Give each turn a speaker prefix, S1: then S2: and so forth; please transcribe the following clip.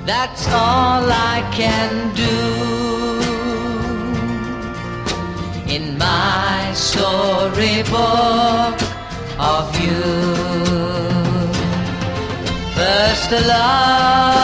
S1: That's all I can do in my storybook of you. First love,